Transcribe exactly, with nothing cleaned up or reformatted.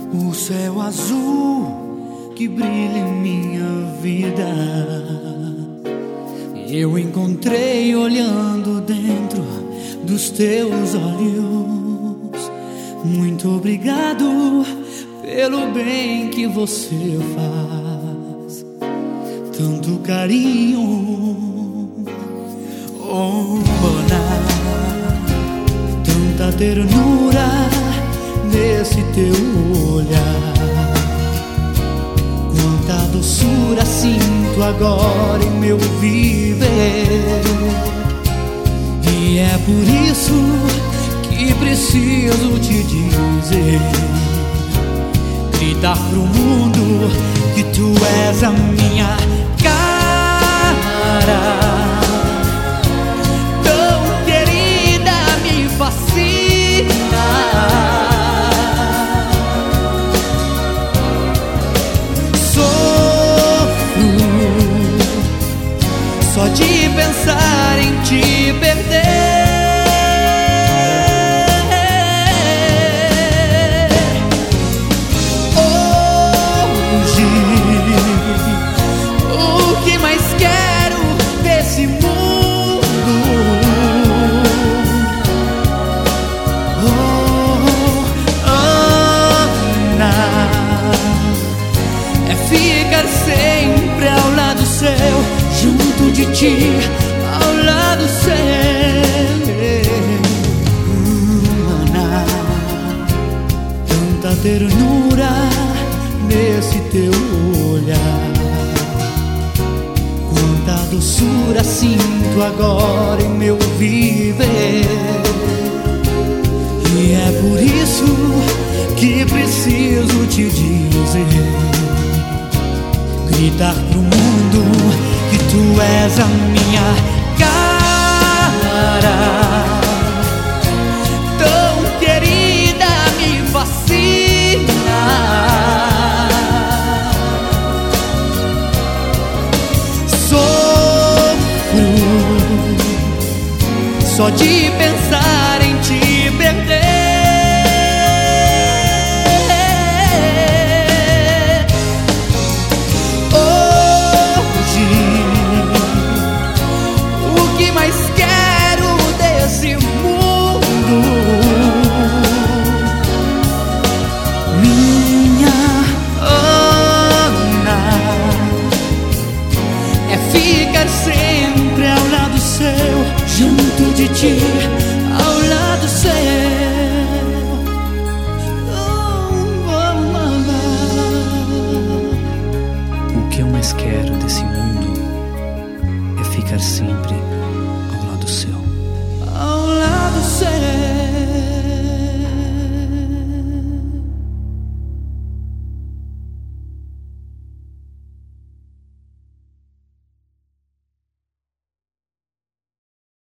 O céu azul que brilha em minha vida, eu encontrei olhando dentro dos teus olhos. Muito obrigado pelo bem que você faz, tanto carinho, oh, tanta ternura nesse teu olhar. Quanta doçura sinto agora em meu viver, e é por isso que preciso te dizer, gritar pro mundo que tu és a minha cara, tão querida, me fascina. Sofro só de pensar em te perder. Ficar sempre ao lado seu, junto de ti, ao lado seu. Ana, tanta ternura nesse teu olhar, quanta doçura sinto agora em meu viver, e é por isso que preciso te dizer, gritar pro mundo que tu és a minha cara, tão querida, me fascina. Sofro só de pensar em te perder. Ficar sempre ao lado seu, junto de ti, ao lado seu. Oh, oh, oh. O que eu mais quero desse mundo é ficar sempre ao lado seu. Ao lado seu.